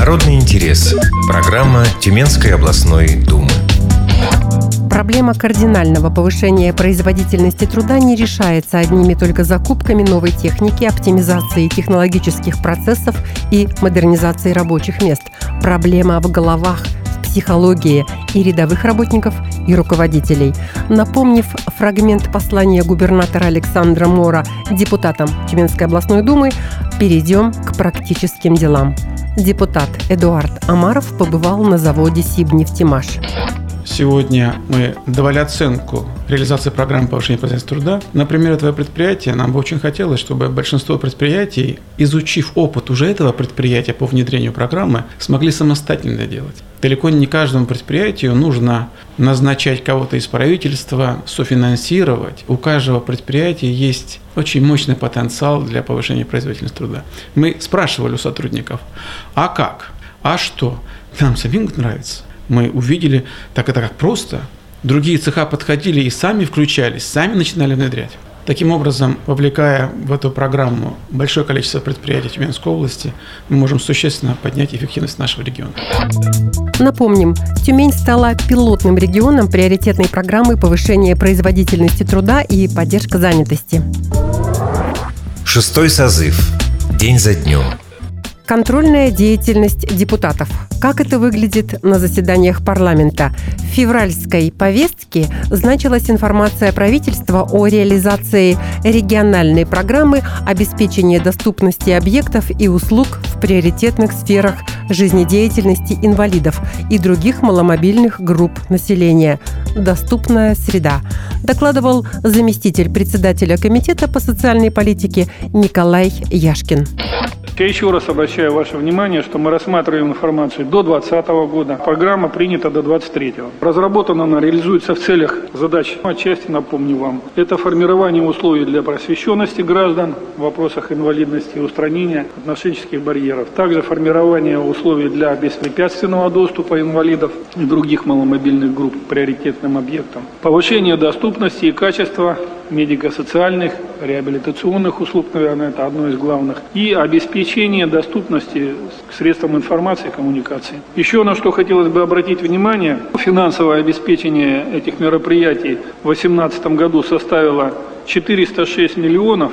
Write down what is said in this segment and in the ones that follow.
Народный интерес. Программа Тюменской областной думы. Проблема кардинального повышения производительности труда не решается одними только закупками новой техники, оптимизацией технологических процессов и модернизацией рабочих мест. Проблема в головах, в психологии и рядовых работников, и руководителей. Напомнив фрагмент послания губернатора Александра Мора депутатам Тюменской областной думы, перейдем к практическим делам. Депутат Эдуард Амаров побывал на заводе «Сибнефтемаш». Сегодня мы давали оценку реализации программы повышения производительности труда. На примере этого предприятия нам бы очень хотелось, чтобы большинство предприятий, изучив опыт уже этого предприятия по внедрению программы, смогли самостоятельно делать. Далеко не каждому предприятию нужно назначать кого-то из правительства, софинансировать. У каждого предприятия есть очень мощный потенциал для повышения производительности труда. Мы спрашивали у сотрудников, а как? А что? Нам самим нравится. Мы увидели, так это как просто. Другие цеха подходили и сами включались, сами начинали внедрять. Таким образом, вовлекая в эту программу большое количество предприятий Тюменской области, мы можем существенно поднять эффективность нашего региона. Напомним, Тюмень стала пилотным регионом приоритетной программы повышения производительности труда и поддержка занятости. 6-й созыв. День за днем. Контрольная деятельность депутатов. Как это выглядит на заседаниях парламента? В февральской повестке значилась информация правительства о реализации региональной программы обеспечения доступности объектов и услуг в приоритетных сферах жизнедеятельности инвалидов и других маломобильных групп населения. «Доступная среда», докладывал заместитель председателя комитета по социальной политике Николай Яшкин. Я еще раз обращаю ваше внимание, что мы рассматриваем информацию до 2020 года. Программа принята до 2023. Разработана она, реализуется в целях задач. Отчасти напомню вам. Это формирование условий для просвещенности граждан в вопросах инвалидности и устранения отношенческих барьеров. Также формирование условий для беспрепятственного доступа инвалидов и других маломобильных групп к приоритетным объектам. Повышение доступности и качества медико-социальных, реабилитационных услуг, наверное, это одно из главных, и обеспечение доступности к средствам информации и коммуникации. Еще на что хотелось бы обратить внимание, финансовое обеспечение этих мероприятий в 2018 году составило 406 миллионов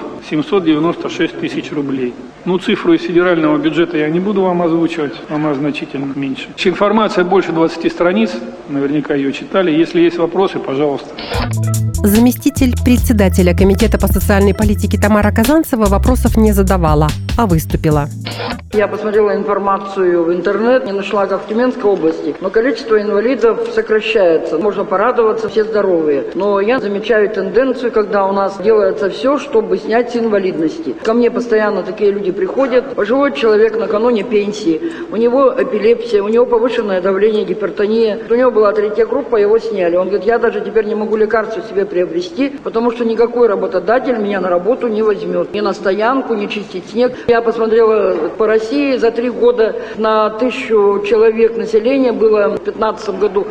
796 тысяч рублей. Цифру из федерального бюджета я не буду вам озвучивать, она значительно меньше. Информация больше 20 страниц, наверняка ее читали. Если есть вопросы, пожалуйста. Заместитель председателя комитета по социальной политике Тамара Казанцева вопросов не задавала, а выступила. Я посмотрела информацию в интернет, не нашла, как в Тюменской области, но количество инвалидов сокращается. Можно порадоваться, все здоровые. Но я замечаю тенденцию, когда у нас делается все, чтобы снять с инвалидности. Ко мне постоянно такие люди приходят. Пожилой человек накануне пенсии, у него эпилепсия, у него повышенное давление, гипертония. У него была 3-я группа, его сняли. Он говорит, я даже теперь не могу лекарства себе приобрести, потому что никакой работодатель меня на работу не возьмет. Ни на стоянку, ни чистить снег. Я посмотрела по России, за 3 года на 1000 человек населения было в 2015 году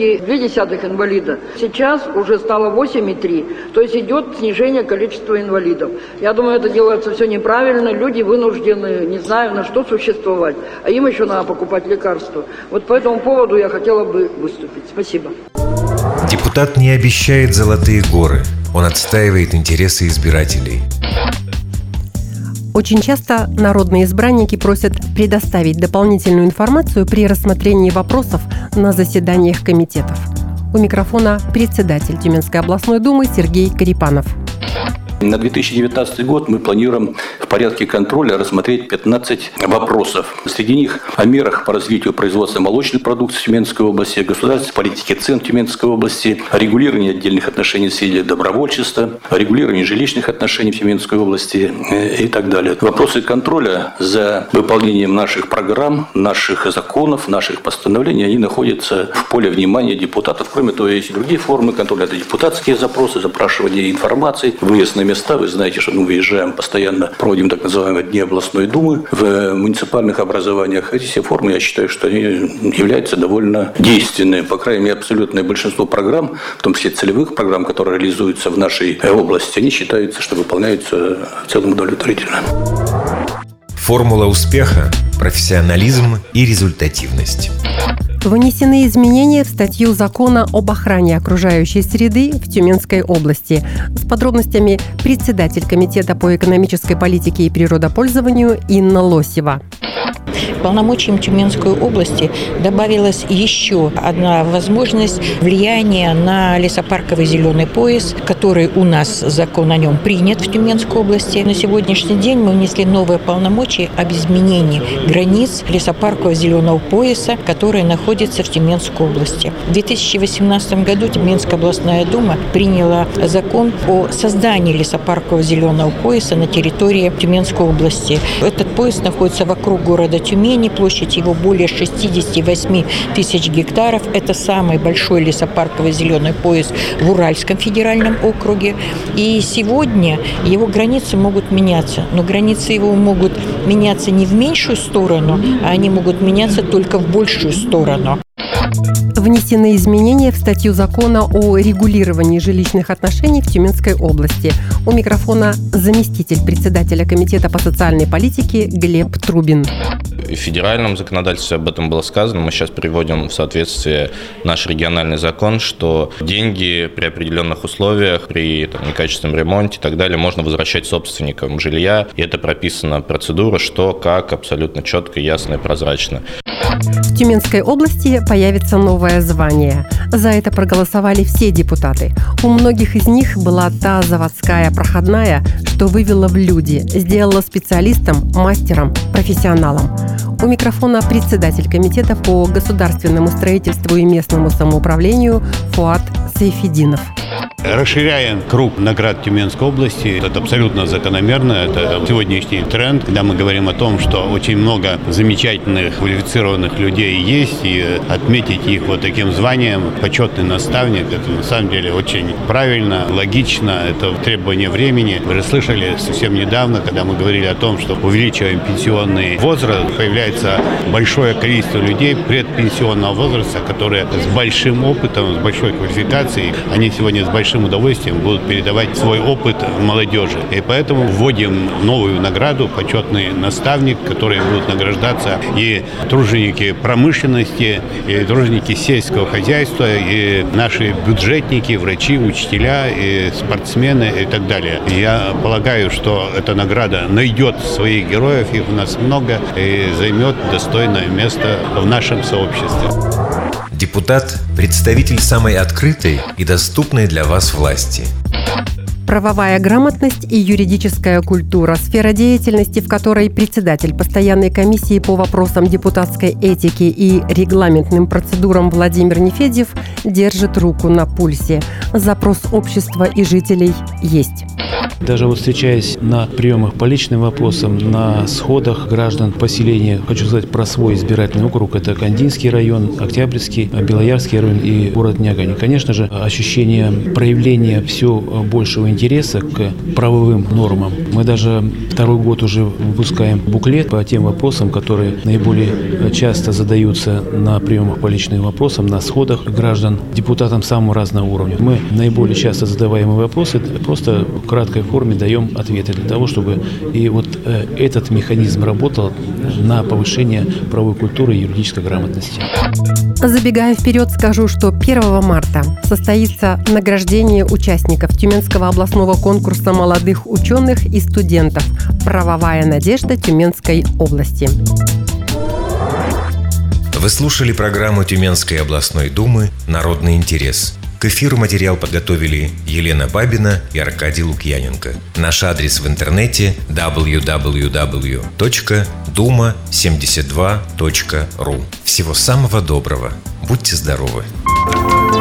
9,2 инвалида. Сейчас уже стало 8,3. То есть идет снижение количества инвалидов. Я думаю, это делается все неправильно. Люди вынуждены, не знаю, на что существовать. А им еще надо покупать лекарства. Вот по этому поводу я хотела бы выступить. Спасибо. Депутат не обещает золотые горы. Он отстаивает интересы избирателей. Очень часто народные избранники просят предоставить дополнительную информацию при рассмотрении вопросов на заседаниях комитетов. У микрофона председатель Тюменской областной думы Сергей Карипанов. На 2019 год мы планируем в порядке контроля рассмотреть 15 вопросов. Среди них о мерах по развитию производства молочной продукции в Тюменской области, государственной политике цен в Тюменской области, о регулировании отдельных отношений в сфере добровольчества, о регулировании жилищных отношений в Тюменской области и так далее. Вопросы контроля за выполнением наших программ, наших законов, наших постановлений, они находятся в поле внимания депутатов. Кроме того, есть и другие формы контроля. Это депутатские запросы, запрашивание информации, выезд на места. Вы знаете, что мы выезжаем постоянно, проводим так называемые дни областной думы в муниципальных образованиях. Эти все формы, я считаю, что они являются довольно действенными. По крайней мере, абсолютное большинство программ, в том числе целевых программ, которые реализуются в нашей области, они считаются, что выполняются в целом удовлетворительно. Формула успеха – профессионализм и результативность. Внесены изменения в статью закона об охране окружающей среды в Тюменской области. С подробностями председатель Комитета по экономической политике и природопользованию Инна Лосева. Полномочиям Тюменской области добавилась еще одна возможность влияния на лесопарковый зеленый пояс, который у нас закон о нем принят в Тюменской области. На сегодняшний день мы внесли новые полномочия об изменении границ лесопаркового зеленого пояса, который находится в Тюменской области. В 2018 году Тюменская областная дума приняла закон о создании лесопаркового зеленого пояса на территории Тюменской области. Этот пояс находится вокруг города Тюмени, площадь его более 68 тысяч гектаров. Это самый большой лесопарковый зеленый пояс в Уральском федеральном округе. И сегодня его границы могут меняться, но границы его могут меняться не в меньшую сторону, а они могут меняться только в большую сторону. Внесены изменения в статью закона о регулировании жилищных отношений в Тюменской области. У микрофона заместитель председателя Комитета по социальной политике Глеб Трубин. В федеральном законодательстве об этом было сказано. Мы сейчас приводим в соответствие наш региональный закон, что деньги при определенных условиях, при некачественном ремонте и так далее можно возвращать собственникам жилья. И это прописана процедура, что, как, абсолютно четко, ясно и прозрачно. В Тюменской области появится новое звание. За это проголосовали все депутаты. У многих из них была та заводская проходная, что вывела в люди, сделала специалистом, мастером, профессионалом. У микрофона председатель Комитета по государственному строительству и местному самоуправлению Фуат Сейфединов. Расширяем круг наград Тюменской области. Это абсолютно закономерно. Это сегодняшний тренд, когда мы говорим о том, что очень много замечательных, квалифицированных людей есть, и отметить их вот таким званием почетный наставник, это на самом деле очень правильно, логично, это требование времени. Вы же слышали совсем недавно, когда мы говорили о том, что увеличиваем пенсионный возраст, появляется большое количество людей предпенсионного возраста, которые с большим опытом, с большой квалификацией, они сегодня с большим удовольствием будут передавать свой опыт молодежи. И поэтому вводим новую награду «Почетный наставник», которые будут награждаться и труженики промышленности, и труженики сельского хозяйства, и наши бюджетники, врачи, учителя, и спортсмены и так далее. Я полагаю, что эта награда найдет своих героев, их у нас много, и займет достойное место в нашем сообществе. Депутат – представитель самой открытой и доступной для вас власти. Правовая грамотность и юридическая культура – сфера деятельности, в которой председатель постоянной комиссии по вопросам депутатской этики и регламентным процедурам Владимир Нефедьев держит руку на пульсе. Запрос общества и жителей есть. Даже вот встречаясь на приемах по личным вопросам, на сходах граждан поселения, хочу сказать про свой избирательный округ, это Кандинский район, Октябрьский, Белоярский район и город Нягань. Конечно же, ощущение проявления все большего интереса к правовым нормам. Мы даже второй год уже выпускаем буклет по тем вопросам, которые наиболее часто задаются на приемах по личным вопросам, на сходах граждан, депутатам самого разного уровня. Мы наиболее часто задаваемые вопросы просто в краткой форме даем ответы для того, чтобы и вот этот механизм работал на повышение правовой культуры и юридической грамотности. Забегая вперед, скажу, что 1 марта состоится награждение участников Тюменского областного конкурса молодых ученых и студентов «Правовая надежда Тюменской области». Вы слушали программу Тюменской областной думы «Народный интерес». К эфиру материал подготовили Елена Бабина и Аркадий Лукьяненко. Наш адрес в интернете www.duma72.ru. Всего самого доброго. Будьте здоровы.